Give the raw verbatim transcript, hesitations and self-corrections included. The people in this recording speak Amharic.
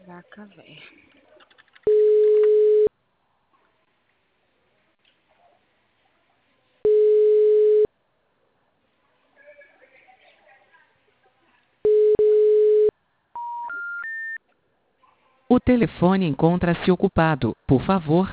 Vaca véia. O telefone encontra-se ocupado. Por favor,